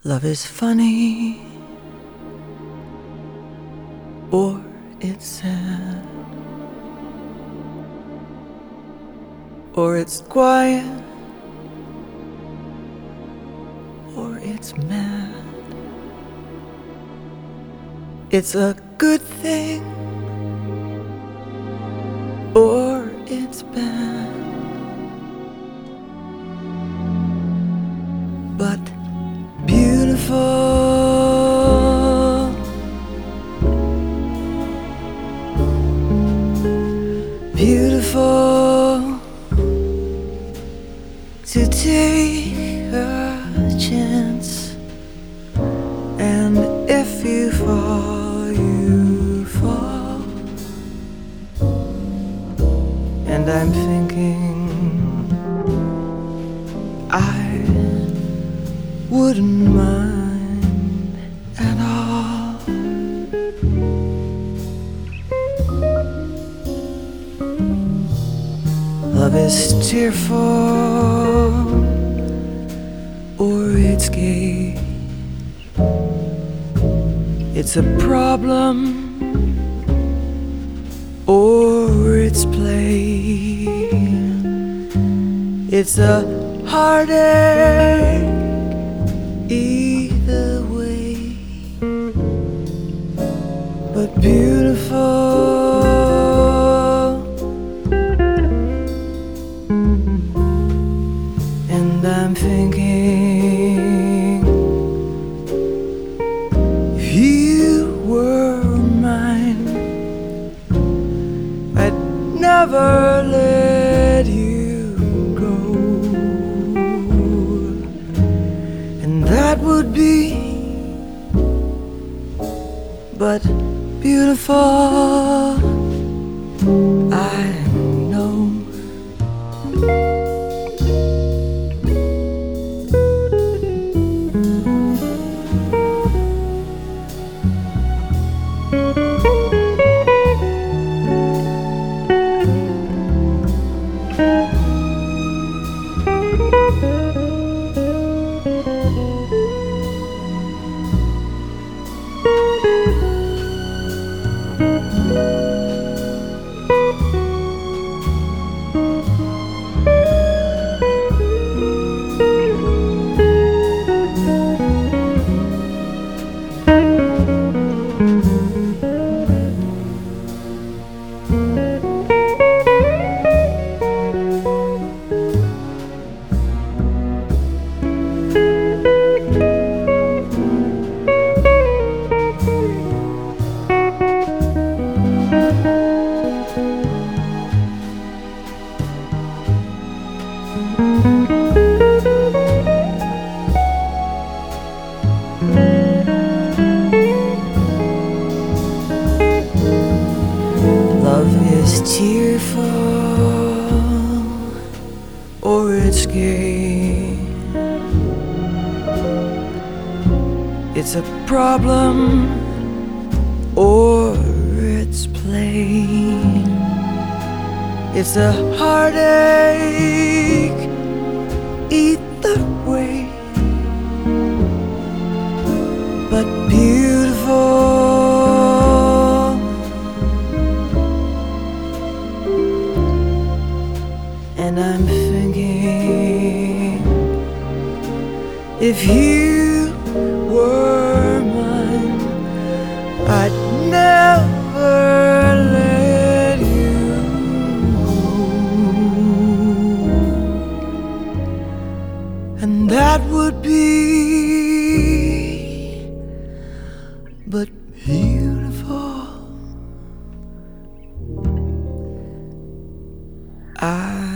Love is funny, or it's sad, or it's quiet, or it's mad. It's a good thing, or it's bad, but beautiful. Beautiful to take a chance, and if you fall, you fall. And I'm thinking I wouldn't mind at all. Love is tearful, or it's gay. It's a problem, or it's play. It's a heartache either way, but beautiful. And I'm thinking, if you were mine, I'd never let you go. And that would be but beautiful, I know. Love is tearful, or it's gay. It's a problem, or it's plain. It's a heartache either way, but beautiful. And I'm thinking, if you were mine, I'd never let you go. And that would be but beautiful, I